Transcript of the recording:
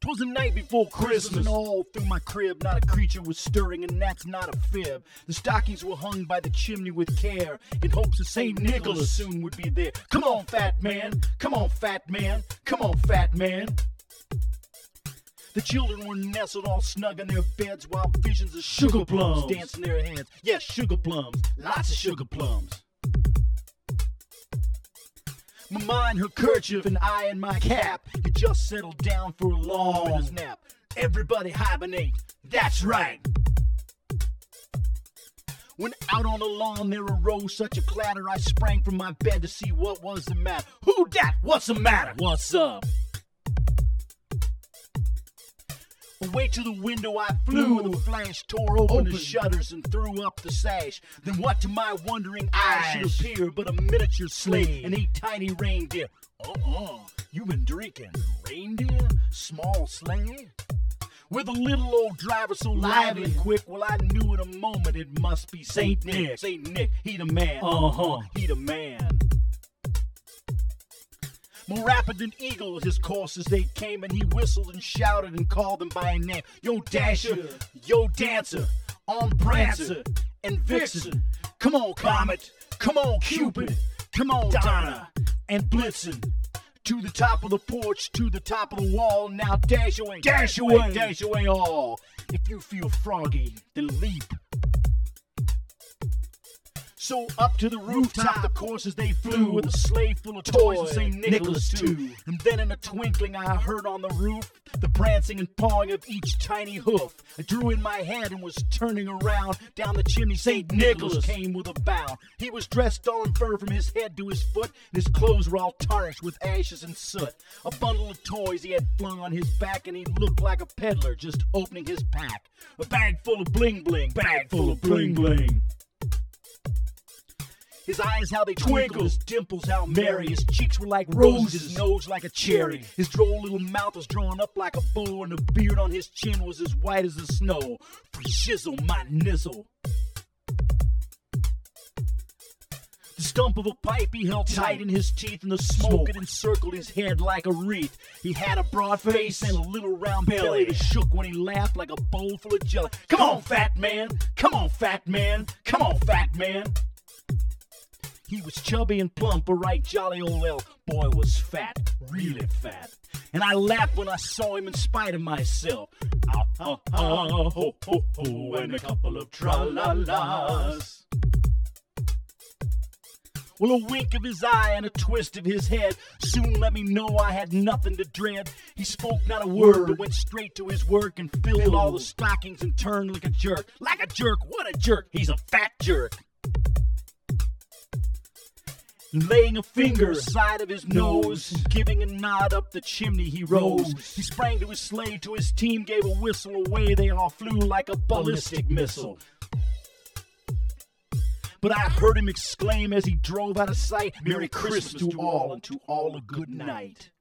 'Twas the night before Christmas, and all through my crib not a creature was stirring, and that's not a fib. The stockings were hung by the chimney with care, in hopes that St. Nicholas soon would be there. Come on, fat man, come on, fat man, come on, fat man. The children were nestled all snug in their beds while visions of sugar plums danced in their heads. Yes, sugar plums, lots of sugar plums. Mama in her kerchief and I in my cap had just settled down for a long winter's nap. Everybody hibernate, that's right. When out on the lawn there arose such a clatter, I sprang from my bed to see what was the matter. Who dat? What's the matter? What's up? Away to the window I flew, with a flash tore open the shutters and threw up the sash. Then what to my wondering eyes should appear but a miniature sleigh and 8 tiny reindeer. You been drinking reindeer? Small sleigh? With a little old driver so lively and quick, well I knew in a moment it must be Saint Nick. Saint Nick, he the man. He the man. More rapid than eagles his courses they came, and he whistled and shouted and called them by name. Yo Dasher, yo Dancer, on Prancer and Vixen. Come on Comet, come on Cupid, come on Donna and Blitzen. To the top of the porch, to the top of the wall, now dash away, dash away, dash away all. If you feel froggy, then leap. So up to the rooftop the coursers they flew, with a sleigh full of toys and St. Nicholas too. And then in a twinkling I heard on the roof the prancing and pawing of each tiny hoof. I drew in my head and was turning around. Down the chimney St. Nicholas came with a bound. He was dressed all in fur from his head to his foot, and his clothes were all tarnished with ashes and soot. A bundle of toys he had flung on his back, and he looked like a peddler just opening his pack. A bag full of bling bling, bag full of bling bling. His eyes how they twinkled, his dimples how merry. His cheeks were like roses, his nose like a cherry. His droll little mouth was drawn up like a bow, and the beard on his chin was as white as the snow. For shizzle my nizzle. The stump of a pipe he held tight in his teeth, and the smoke it encircled his head like a wreath. He had a broad face and a little round belly that shook when he laughed like a bowl full of jelly. Come on, fat man! Come on, fat man! Come on, fat man! He was chubby and plump, a right jolly old elf. Boy was fat, really fat. And I laughed when I saw him in spite of myself. Ho, ho, ho, and a couple of tra-la-las. Well, a wink of his eye and a twist of his head soon let me know I had nothing to dread. He spoke not a word, but went straight to his work and filled all the stockings and turned like a jerk. Like a jerk? What a jerk! He's a fat jerk. Laying a finger aside of his nose, giving a nod up the chimney he rose. He sprang to his sleigh, to his team gave a whistle. Away they all flew like a ballistic missile. But I heard him exclaim as he drove out of sight, Merry Christmas to all, and to all a good night.